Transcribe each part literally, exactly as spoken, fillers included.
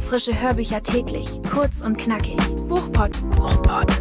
Frische Hörbücher täglich, kurz und knackig. Buchpod. Buchpod.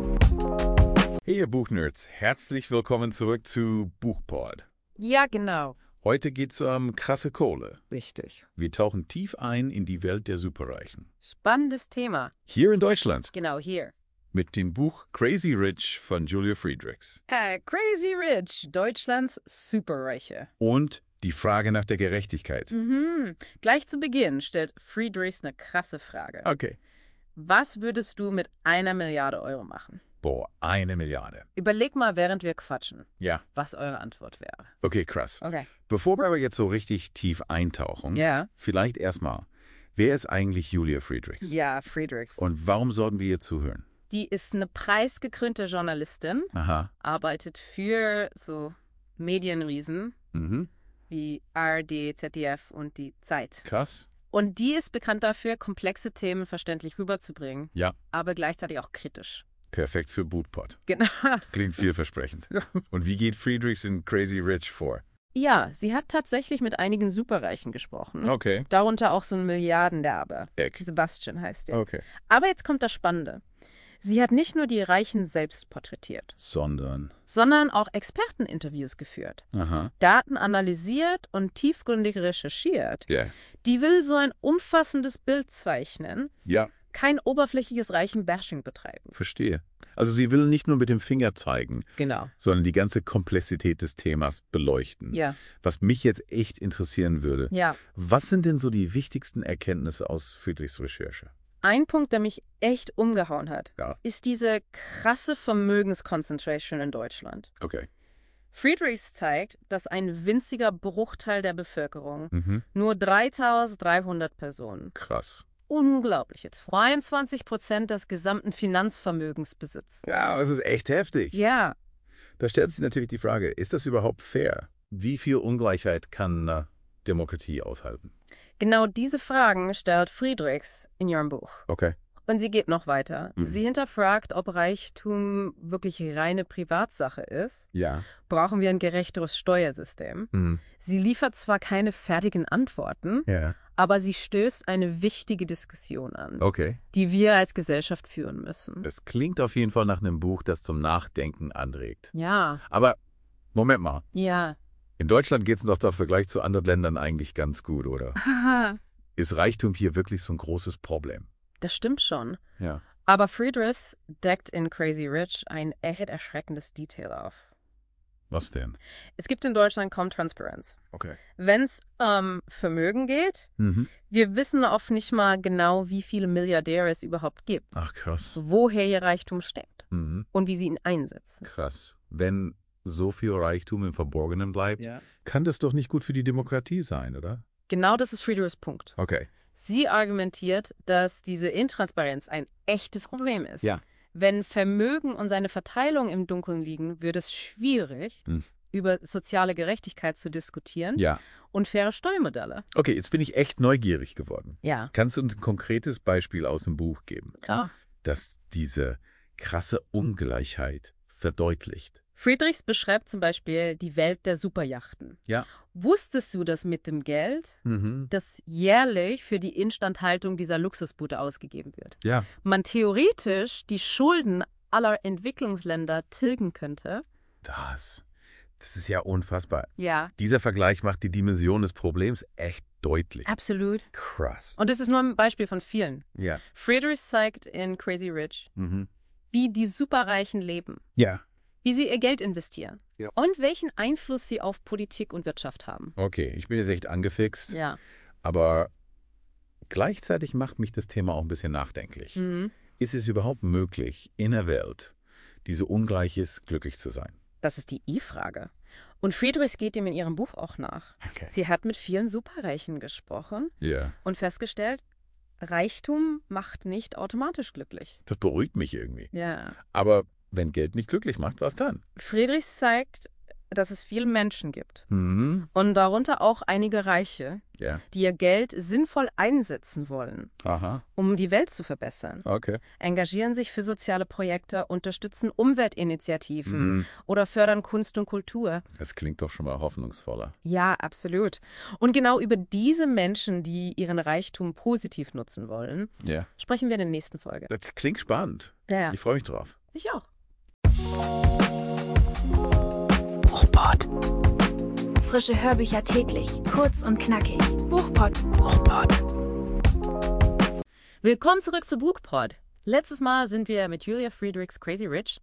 Hey ihr Buchnerds, herzlich willkommen zurück zu Buchpod. Ja, genau. Heute geht's um krasse Kohle. Richtig. Wir tauchen tief ein in die Welt der Superreichen. Spannendes Thema. Hier in Deutschland Genau, hier. mit dem Buch Crazy Rich von Julia Friedrichs. Äh, Crazy Rich, Deutschlands Superreiche. Und die Frage nach der Gerechtigkeit. Mhm. Gleich zu Beginn stellt Friedrichs eine krasse Frage. Okay. Was würdest du mit einer Milliarde Euro machen? Boah, eine Milliarde. Überleg mal, während wir quatschen, Ja. was eure Antwort wäre. Okay, krass. Okay. Bevor wir aber jetzt so richtig tief eintauchen, Ja. vielleicht erstmal, wer ist eigentlich Julia Friedrichs? Ja, Friedrichs. Und warum sollten wir ihr zuhören? Die ist eine preisgekrönte Journalistin, Aha. arbeitet für so Medienriesen Mhm. wie A R D, Z D F und die Zeit. Krass. Und die ist bekannt dafür, komplexe Themen verständlich rüberzubringen, Ja. aber gleichzeitig auch kritisch. Perfekt für Bootpod. Genau. Klingt vielversprechend. Und wie geht Friedrichs in Crazy Rich vor? Ja, sie hat tatsächlich mit einigen Superreichen gesprochen. Okay. Darunter auch so ein Milliardenerbe. Eck. Sebastian heißt der. Okay. Aber jetzt kommt das Spannende. Sie hat nicht nur die Reichen selbst porträtiert, Sondern. sondern auch Experteninterviews geführt, Aha. Daten analysiert und tiefgründig recherchiert. Ja. Die will so ein umfassendes Bild zeichnen, Ja, kein oberflächliches Reichen-Bashing betreiben. verstehe. Also sie will nicht nur mit dem Finger zeigen, Genau. sondern die ganze Komplexität des Themas beleuchten. Ja. Was mich jetzt echt interessieren würde, Ja. was sind denn so die wichtigsten Erkenntnisse aus Friedrichs Recherche? Ein Punkt, der mich echt umgehauen hat, Ja. ist diese krasse Vermögenskonzentration in Deutschland. Okay. Friedrichs zeigt, dass ein winziger Bruchteil der Bevölkerung, Mhm. nur dreitausenddreihundert Personen, Krass. unglaublich jetzt, zweiundzwanzig Prozent des gesamten Finanzvermögens besitzen. Ja, das ist echt heftig. Ja, Da stellt sich natürlich die Frage, ist das überhaupt fair? Wie viel Ungleichheit kann äh, Demokratie aushalten? genau diese Fragen stellt Friedrichs in ihrem Buch. Okay. Und sie geht noch weiter. Mhm. Sie hinterfragt, ob Reichtum wirklich reine Privatsache ist. Ja. Brauchen wir ein gerechteres Steuersystem? Mhm. Sie liefert zwar keine fertigen Antworten, Ja. aber sie stößt eine wichtige Diskussion an, Okay. die wir als Gesellschaft führen müssen. Das klingt auf jeden Fall nach einem Buch, das zum Nachdenken anregt. Ja, Aber, Moment mal, ja. in Deutschland geht es doch im Vergleich zu anderen Ländern eigentlich ganz gut, oder? Ist Reichtum hier wirklich so ein großes Problem? Das stimmt schon. Ja. Aber Friedrichs deckt in Crazy Rich ein echt erschreckendes Detail auf. Was denn? Es gibt in Deutschland kaum Transparenz. Okay. Wenn es um Vermögen geht, Mhm. wir wissen oft nicht mal genau, wie viele Milliardäre es überhaupt gibt, Ach, krass. woher ihr Reichtum stammt Mhm. und wie sie ihn einsetzen. Krass. Wenn so viel Reichtum im Verborgenen bleibt, Ja. kann das doch nicht gut für die Demokratie sein, oder? Genau das ist Friedrichs Punkt. Okay. Sie argumentiert, dass diese Intransparenz ein echtes Problem ist. Ja. Wenn Vermögen und seine Verteilung im Dunkeln liegen, wird es schwierig, Hm. über soziale Gerechtigkeit zu diskutieren Ja. und faire Steuermodelle. Okay, jetzt bin ich echt neugierig geworden. Ja. Kannst du uns ein konkretes Beispiel aus dem Buch geben, Ja. das diese krasse Ungleichheit verdeutlicht? Friedrichs beschreibt zum Beispiel die Welt der Superjachten. Ja. Wusstest du, dass mit dem Geld, Mhm. das jährlich für die Instandhaltung dieser Luxusboote ausgegeben wird, Ja. man theoretisch die Schulden aller Entwicklungsländer tilgen könnte? Das. Das ist ja unfassbar. Ja, Dieser Vergleich macht die Dimension des Problems echt deutlich. absolut. Krass. Und das ist nur ein Beispiel von vielen. Ja. Friedrichs zeigt in Crazy Rich, Mhm. wie die Superreichen leben, Ja. wie sie ihr Geld investieren Ja. und welchen Einfluss sie auf Politik und Wirtschaft haben. Okay, ich bin jetzt echt angefixt, Ja. aber gleichzeitig macht mich das Thema auch ein bisschen nachdenklich. Mhm. Ist es überhaupt möglich, in einer Welt, die so ungleich ist, glücklich zu sein? Das ist die I-Frage. Und Friedrichs geht dem in ihrem Buch auch nach. Okay. Sie hat mit vielen Superreichen gesprochen Ja. und festgestellt, Reichtum macht nicht automatisch glücklich. Das beruhigt mich irgendwie. Ja. Aber wenn Geld nicht glücklich macht, was dann? Friedrichs zeigt, dass es viele Menschen gibt. Mhm. Und darunter auch einige Reiche, Ja. die ihr Geld sinnvoll einsetzen wollen, Aha. um die Welt zu verbessern. Okay. Engagieren sich für soziale Projekte, unterstützen Umweltinitiativen Mhm. oder fördern Kunst und Kultur. Das klingt doch schon mal hoffnungsvoller. Ja, absolut. Und genau über diese Menschen, die ihren Reichtum positiv nutzen wollen, Ja. sprechen wir in der nächsten Folge. Das klingt spannend. Ja, Ich freue mich drauf. ich auch. Buchpod. Frische Hörbücher täglich, kurz und knackig. Buchpod. Buchpod. Willkommen zurück zu Buchpod. Letztes Mal sind wir mit Julia Friedrichs Crazy Rich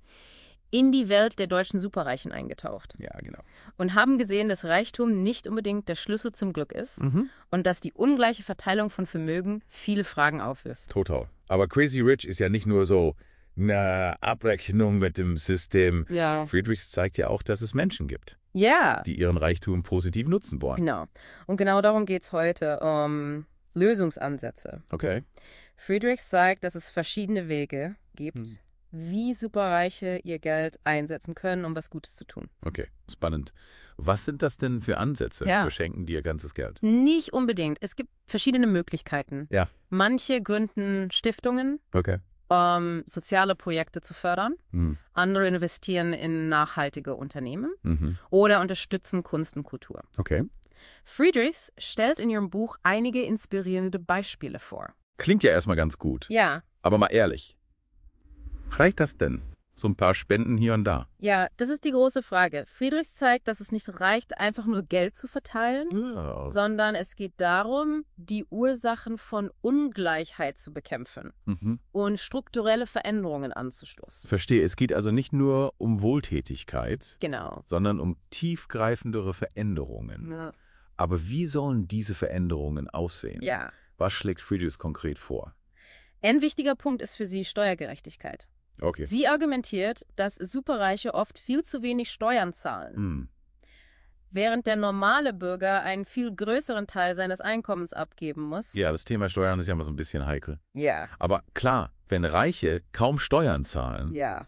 in die Welt der deutschen Superreichen eingetaucht Ja, genau. und haben gesehen, dass Reichtum nicht unbedingt der Schlüssel zum Glück ist und dass die ungleiche Verteilung von Vermögen viele Fragen aufwirft. Total. Aber Crazy Rich ist ja nicht nur so eine Abrechnung mit dem System. Ja. Friedrichs zeigt ja auch, dass es Menschen gibt, Ja, die ihren Reichtum positiv nutzen wollen. genau. Und genau darum geht es heute, um Lösungsansätze. Okay. Friedrichs zeigt, dass es verschiedene Wege gibt, Hm. wie Superreiche ihr Geld einsetzen können, um was Gutes zu tun. Okay, spannend. Was sind das denn für Ansätze? Ja. Verschenken die ihr ganzes Geld? Nicht unbedingt. Es gibt verschiedene Möglichkeiten. Ja. Manche gründen Stiftungen, Okay. um soziale Projekte zu fördern. Hm. Andere investieren in nachhaltige Unternehmen Mhm. oder unterstützen Kunst und Kultur. Okay. Friedrichs stellt in ihrem Buch einige inspirierende Beispiele vor. Klingt ja erstmal ganz gut. Ja, Aber mal ehrlich. Reicht das denn? So ein paar Spenden hier und da? ja, das ist die große Frage. Friedrichs zeigt, dass es nicht reicht, einfach nur Geld zu verteilen, Ja. sondern es geht darum, die Ursachen von Ungleichheit zu bekämpfen Mhm. und strukturelle Veränderungen anzustoßen. Verstehe, es geht also nicht nur um Wohltätigkeit, Genau. sondern um tiefgreifendere Veränderungen. Ja. Aber wie sollen diese Veränderungen aussehen? ja. Was schlägt Friedrichs konkret vor? Ein wichtiger Punkt ist für sie Steuergerechtigkeit. Okay. Sie argumentiert, dass Superreiche oft viel zu wenig Steuern zahlen, Hm. während der normale Bürger einen viel größeren Teil seines Einkommens abgeben muss. Ja, das Thema Steuern ist ja immer so ein bisschen heikel. Ja. Aber klar, wenn Reiche kaum Steuern zahlen Ja,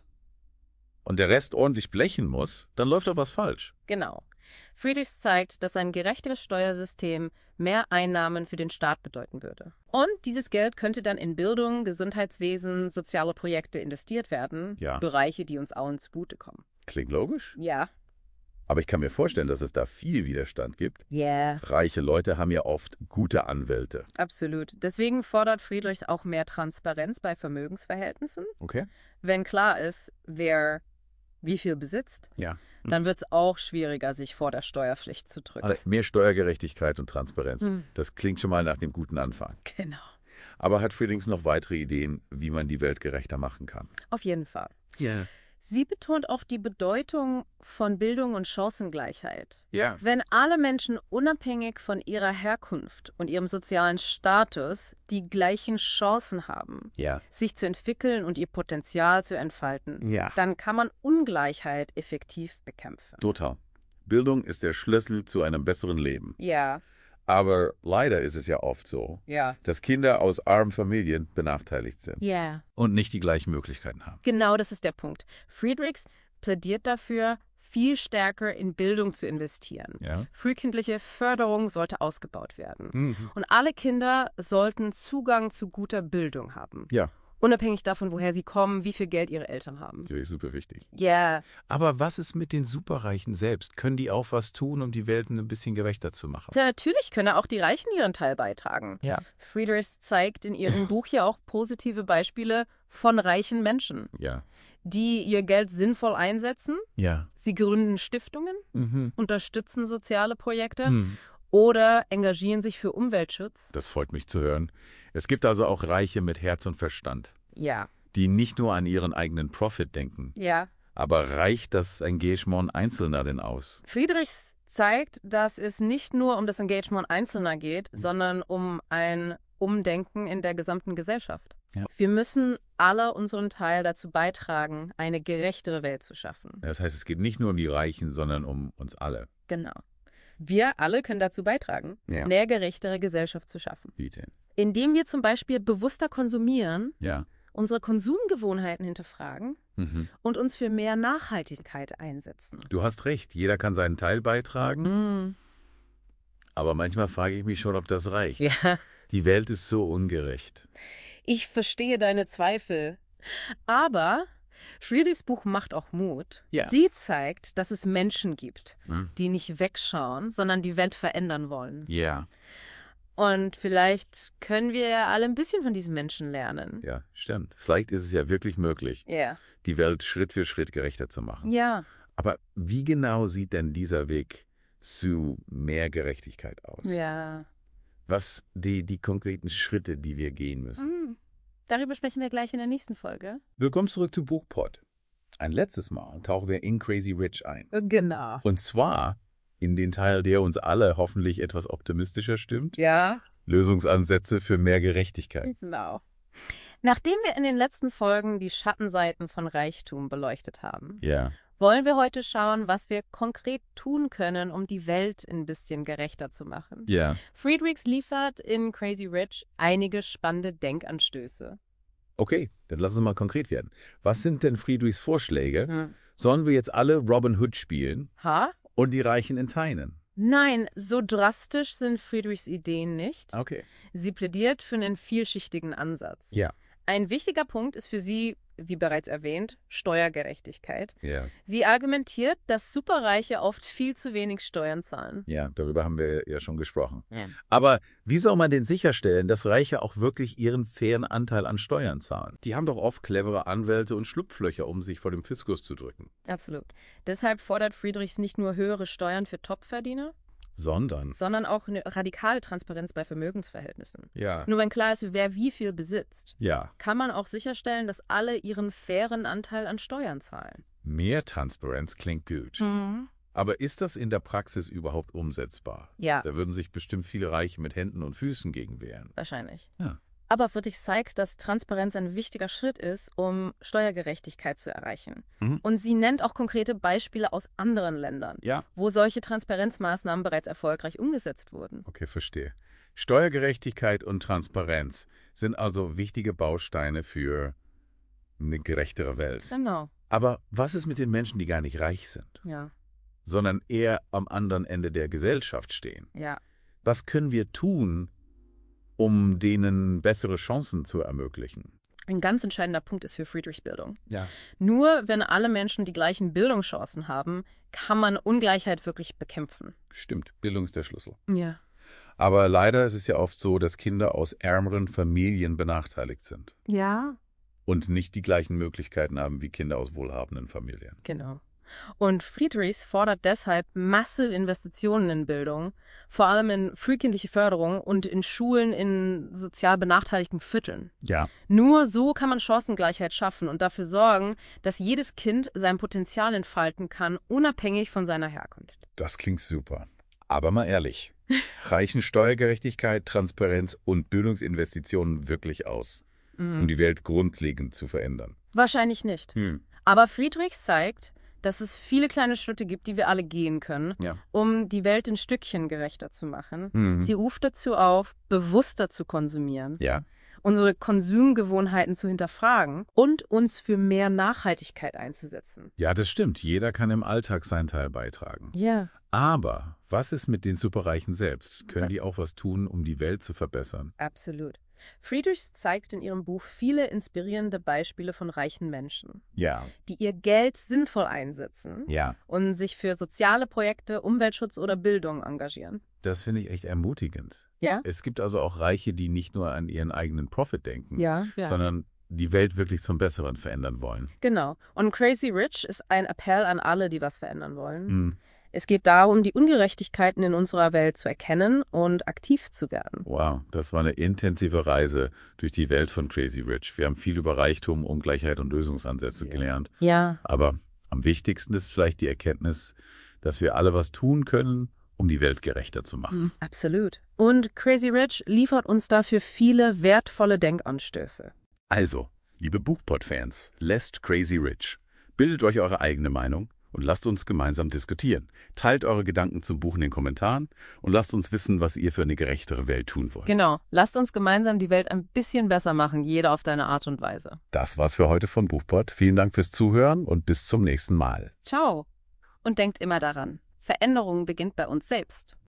und der Rest ordentlich blechen muss, dann läuft doch was falsch. genau. Friedrichs zeigt, dass ein gerechteres Steuersystem mehr Einnahmen für den Staat bedeuten würde. Und dieses Geld könnte dann in Bildung, Gesundheitswesen, soziale Projekte investiert werden. Ja. Bereiche, die uns allen zugutekommen. Klingt logisch. Ja. Aber ich kann mir vorstellen, dass es da viel Widerstand gibt. Ja. Yeah. Reiche Leute haben ja oft gute Anwälte. Absolut. Deswegen fordert Friedrichs auch mehr Transparenz bei Vermögensverhältnissen. Okay. Wenn klar ist, wer wie viel besitzt, Ja. dann wird es auch schwieriger, sich vor der Steuerpflicht zu drücken. Also mehr Steuergerechtigkeit und Transparenz. Hm. Das klingt schon mal nach dem guten Anfang. Genau. Aber hat Friedrichs noch weitere Ideen, wie man die Welt gerechter machen kann? Auf jeden Fall. Ja. Sie betont auch die Bedeutung von Bildung und Chancengleichheit. Ja. Wenn alle Menschen unabhängig von ihrer Herkunft und ihrem sozialen Status die gleichen Chancen haben, Ja. sich zu entwickeln und ihr Potenzial zu entfalten, Ja. dann kann man Ungleichheit effektiv bekämpfen. Total. Bildung ist der Schlüssel zu einem besseren Leben. Ja, Aber leider ist es ja oft so, ja. dass Kinder aus armen Familien benachteiligt sind Ja. und nicht die gleichen Möglichkeiten haben. Genau, das ist der Punkt. Friedrichs plädiert dafür, viel stärker in Bildung zu investieren. Ja. Frühkindliche Förderung sollte ausgebaut werden. Mhm. Und alle Kinder sollten Zugang zu guter Bildung haben. Ja, Unabhängig davon, woher sie kommen, wie viel Geld ihre Eltern haben. natürlich super wichtig. Ja, Aber was ist mit den Superreichen selbst? Können die auch was tun, um die Welt ein bisschen gerechter zu machen? yeah. Natürlich können auch die Reichen ihren Teil beitragen. Ja. Friedrichs zeigt in ihrem Buch ja auch positive Beispiele von reichen Menschen, Ja. die ihr Geld sinnvoll einsetzen. Ja. Sie gründen Stiftungen, Mhm. unterstützen soziale Projekte Hm. oder engagieren sich für Umweltschutz. Das freut mich zu hören. Es gibt also auch Reiche mit Herz und Verstand, Ja, die nicht nur an ihren eigenen Profit denken. ja. Aber reicht das Engagement Einzelner denn aus? Friedrichs zeigt, dass es nicht nur um das Engagement Einzelner geht, sondern um ein Umdenken in der gesamten Gesellschaft. Ja. Wir müssen alle unseren Teil dazu beitragen, eine gerechtere Welt zu schaffen. Das heißt, es geht nicht nur um die Reichen, sondern um uns alle. Genau. Wir alle können dazu beitragen, Ja. eine gerechtere Gesellschaft zu schaffen. Wie denn? Indem wir zum Beispiel bewusster konsumieren Ja. unsere Konsumgewohnheiten hinterfragen Mhm. und uns für mehr Nachhaltigkeit einsetzen. Du hast recht, jeder kann seinen Teil beitragen, Mhm. aber manchmal frage ich mich schon, ob das reicht. Ja, Die Welt ist so ungerecht. ich verstehe deine Zweifel. Aber Friedrichs Buch macht auch Mut. Ja. Sie zeigt, dass es Menschen gibt, Hm? die nicht wegschauen, sondern die Welt verändern wollen. Ja, Und vielleicht können wir ja alle ein bisschen von diesen Menschen lernen. ja, stimmt. Vielleicht ist es ja wirklich möglich, Ja. die Welt Schritt für Schritt gerechter zu machen. Ja. Aber wie genau sieht denn dieser Weg zu mehr Gerechtigkeit aus? Ja. Was die, die konkreten Schritte, die wir gehen müssen? Mhm. Darüber sprechen wir gleich in der nächsten Folge. Willkommen zurück zu Buchpod. Ein letztes Mal tauchen wir in Crazy Rich ein. Genau. Und zwar in den Teil, der uns alle hoffentlich etwas optimistischer stimmt. Ja. Lösungsansätze für mehr Gerechtigkeit. Genau. Nachdem wir in den letzten Folgen die Schattenseiten von Reichtum beleuchtet haben, Ja. wollen wir heute schauen, was wir konkret tun können, um die Welt ein bisschen gerechter zu machen. Ja. Friedrichs liefert in Crazy Rich einige spannende Denkanstöße. Okay, dann lass uns mal konkret werden. Was sind denn Friedrichs Vorschläge? Hm. Sollen wir jetzt alle Robin Hood spielen Ha? und die Reichen enteinen? Nein, so drastisch sind Friedrichs Ideen nicht. Okay. Sie plädiert für einen vielschichtigen Ansatz. Ja. Ein wichtiger Punkt ist für sie, wie bereits erwähnt, Steuergerechtigkeit. Ja. Sie argumentiert, dass Superreiche oft viel zu wenig Steuern zahlen. Ja, darüber haben wir ja schon gesprochen. Ja. Aber wie soll man denn sicherstellen, dass Reiche auch wirklich ihren fairen Anteil an Steuern zahlen? Die haben doch oft clevere Anwälte und Schlupflöcher, um sich vor dem Fiskus zu drücken. Absolut. Deshalb fordert Friedrichs nicht nur höhere Steuern für Topverdiener, Sondern? sondern auch eine radikale Transparenz bei Vermögensverhältnissen. Ja. Nur wenn klar ist, wer wie viel besitzt, Ja. kann man auch sicherstellen, dass alle ihren fairen Anteil an Steuern zahlen. Mehr Transparenz klingt gut. Aber ist das in der Praxis überhaupt umsetzbar? Ja, Da würden sich bestimmt viele Reiche mit Händen und Füßen gegen wehren. wahrscheinlich. Ja. Aber Friedrich zeigt, dass Transparenz ein wichtiger Schritt ist, um Steuergerechtigkeit zu erreichen. Mhm. Und sie nennt auch konkrete Beispiele aus anderen Ländern, Ja. wo solche Transparenzmaßnahmen bereits erfolgreich umgesetzt wurden. Okay, verstehe. Steuergerechtigkeit und Transparenz sind also wichtige Bausteine für eine gerechtere Welt. Genau, Aber was ist mit den Menschen, die gar nicht reich sind, ja, sondern eher am anderen Ende der Gesellschaft stehen? ja. Was können wir tun, um denen bessere Chancen zu ermöglichen? Ein ganz entscheidender Punkt ist für Friedrichs Bildung. Ja. Nur wenn alle Menschen die gleichen Bildungschancen haben, kann man Ungleichheit wirklich bekämpfen. Stimmt, Bildung ist der Schlüssel. Ja. Aber leider ist es ja oft so, dass Kinder aus ärmeren Familien benachteiligt sind Ja. und nicht die gleichen Möglichkeiten haben wie Kinder aus wohlhabenden Familien. Genau. Und Friedrichs fordert deshalb massive Investitionen in Bildung, vor allem in frühkindliche Förderung und in Schulen in sozial benachteiligten Vierteln. Ja. Nur so kann man Chancengleichheit schaffen und dafür sorgen, dass jedes Kind sein Potenzial entfalten kann, unabhängig von seiner Herkunft. Das klingt super. Aber mal ehrlich, reichen Steuergerechtigkeit, Transparenz und Bildungsinvestitionen wirklich aus, um die Welt grundlegend zu verändern? Wahrscheinlich nicht. Hm. Aber Friedrich zeigt, dass es viele kleine Schritte gibt, die wir alle gehen können, Ja. um die Welt in Stückchen gerechter zu machen. Mhm. Sie ruft dazu auf, bewusster zu konsumieren, Ja. unsere Konsumgewohnheiten zu hinterfragen und uns für mehr Nachhaltigkeit einzusetzen. Ja, das stimmt. Jeder kann im Alltag seinen Teil beitragen. Ja. Aber was ist mit den Superreichen selbst? Können die auch was tun, um die Welt zu verbessern? Absolut. Friedrichs zeigt in ihrem Buch viele inspirierende Beispiele von reichen Menschen, Ja. die ihr Geld sinnvoll einsetzen Ja. und sich für soziale Projekte, Umweltschutz oder Bildung engagieren. Das finde ich echt ermutigend. Ja? Es gibt also auch Reiche, die nicht nur an ihren eigenen Profit denken, Ja. sondern die Welt wirklich zum Besseren verändern wollen. Genau. Und Crazy Rich ist ein Appell an alle, die was verändern wollen. Hm. Es geht darum, die Ungerechtigkeiten in unserer Welt zu erkennen und aktiv zu werden. Wow, das war eine intensive Reise durch die Welt von Crazy Rich. Wir haben viel über Reichtum, Ungleichheit und Lösungsansätze gelernt. Ja. Aber am wichtigsten ist vielleicht die Erkenntnis, dass wir alle was tun können, um die Welt gerechter zu machen. Absolut. Und Crazy Rich liefert uns dafür viele wertvolle Denkanstöße. Also, liebe Buchpod-Fans, lässt Crazy Rich. Bildet euch eure eigene Meinung und lasst uns gemeinsam diskutieren. Teilt eure Gedanken zum Buch in den Kommentaren und lasst uns wissen, was ihr für eine gerechtere Welt tun wollt. Genau, lasst uns gemeinsam die Welt ein bisschen besser machen, jeder auf seine Art und Weise. Das war's für heute von Buchpod. Vielen Dank fürs Zuhören und bis zum nächsten Mal. Ciao. Und denkt immer daran, Veränderung beginnt bei uns selbst.